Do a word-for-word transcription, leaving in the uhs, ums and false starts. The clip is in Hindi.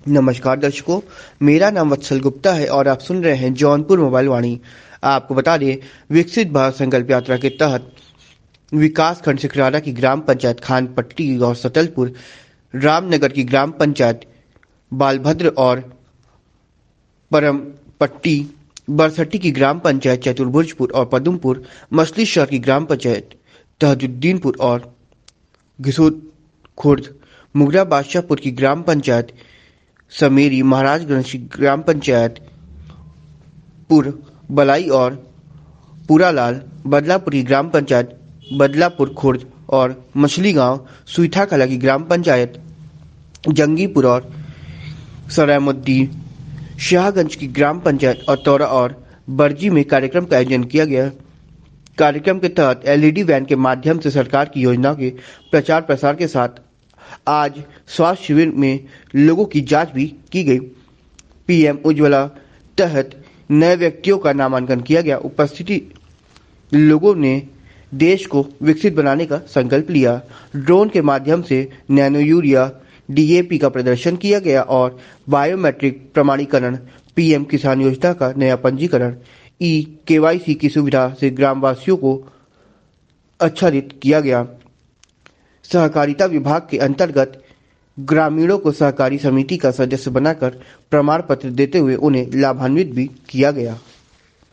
नमस्कार दर्शकों, मेरा नाम वत्सल गुप्ता है और आप सुन रहे हैं जौनपुर मोबाइल वाणी। आपको बता दें, विकसित भारत संकल्प यात्रा के तहत विकास खंड सिकरारा की ग्राम पंचायत खानपट्टी और सतलपुर, रामनगर की ग्राम पंचायत बालभद्र और परमपट्टी, बरसट्टी की ग्राम पंचायत चतुर्भुजपुर और पदमपुर, मछली शहर की ग्राम पंचायत तहजुद्दीनपुर और घिसूर खुर्द, मुगरा बादशाहपुर की ग्राम पंचायत समेरी, महाराजगंज की ग्राम पंचायत पुर बलाई और पुरालाल, बदलापुर की ग्राम पंचायत बदलापुर खुर्द और मछली गांव, सुईथा कला की ग्राम पंचायत जंगीपुर और सरायमुद्दी, शाहगंज की ग्राम पंचायत और तौरा और बरजी में कार्यक्रम का आयोजन किया गया। कार्यक्रम के तहत एलईडी वैन के माध्यम से सरकार की योजनाओं के प्रचार प्रसार के साथ आज स्वास्थ्य शिविर में लोगों की जांच भी की गई। पीएम उज्ज्वला तहत नए व्यक्तियों का नामांकन किया गया। उपस्थित लोगों ने देश को विकसित बनाने का संकल्प लिया। ड्रोन के माध्यम से नैनो यूरिया, डीएपी का प्रदर्शन किया गया और बायोमेट्रिक प्रमाणीकरण, पीएम किसान योजना का नया पंजीकरण, ई केवाईसी की सुविधा से ग्रामवासियों को आच्छादित किया गया। सहकारिता विभाग के अंतर्गत ग्रामीणों को सहकारी समिति का सदस्य बनाकर प्रमाण पत्र देते हुए उन्हें लाभान्वित भी किया गया।